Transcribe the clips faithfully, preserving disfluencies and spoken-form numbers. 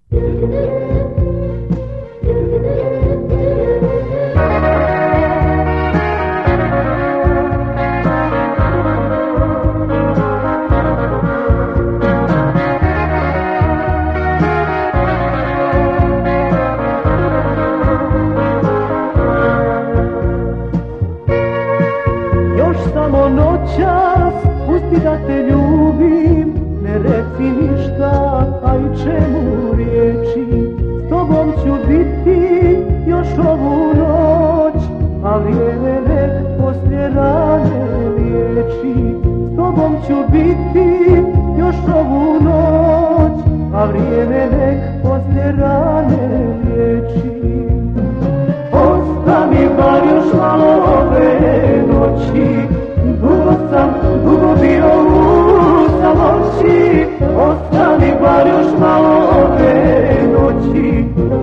Samo noćas, pusti da te ljubim, ne reci ništa, a i čemu riječi. S tobom ću biti još ovu noć, a vrijeme nek poslije rane liječi. S tobom ću biti još ovu noć, a vrijeme nek poslije rane liječi. Ostani bar još malo ove noći, dugo sam, dugo bio u samoći. Ostani bar još malo ove noći.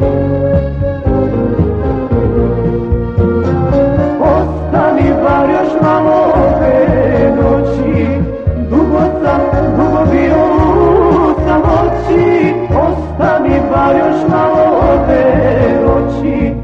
Ostani bar još malo ove noći. Dugo sam, dugo bio u samoći. Ostani bar još malo ove noći.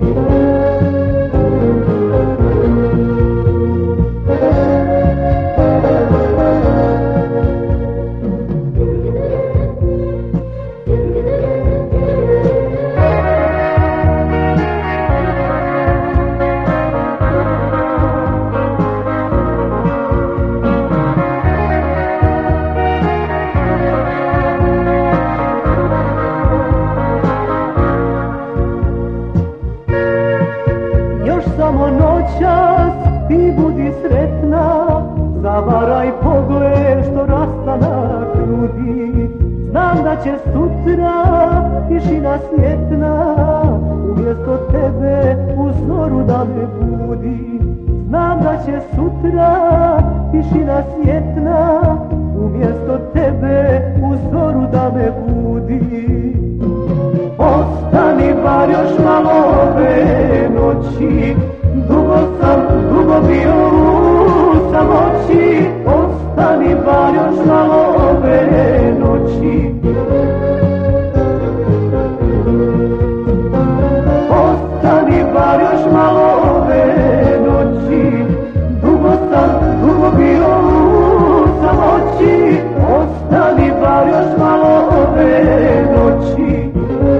Samo noćas ti budi sretna, zavaraj pogled što rastanak nudi. Znam da će sutra tišina svjetna umjesto tebe u zoru da me budi. Znam da će sutra tišina svjetna umjesto tebe u zoru da me budi. Ostani bar još malo ove noći, dugo sam, dugo bio u samoći. Ostani bar još malo ove noći. Ostani bar još malo ove noći. Dugo sam, dugo bio u samoći. Ostani bar još malo ove noći.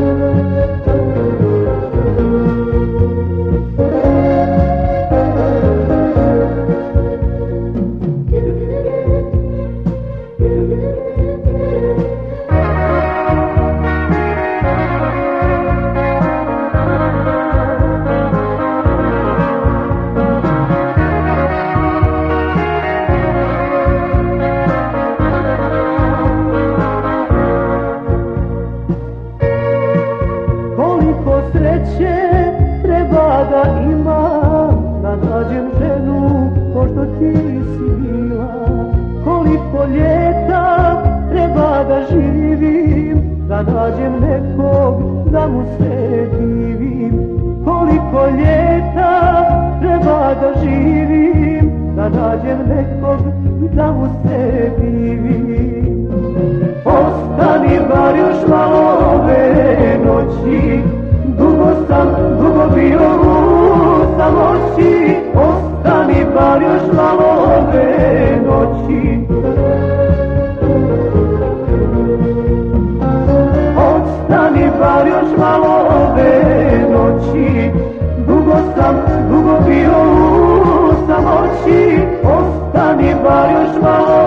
Sreće treba da imam, da nađem ženu ko što ti si bila. Koliko ljeta treba da živim, da nađem nekog da mu se divim. Koliko ljeta treba da živim, da nađem nekog da mu se divim. Ostani bar još malo ove noći, dugo sam, dugo bio u samoći. Ostani bar još malo ove noći. Ostani bar još malo ove noći. Dugo sam, dugo bio u samoći. Ostani bar još malo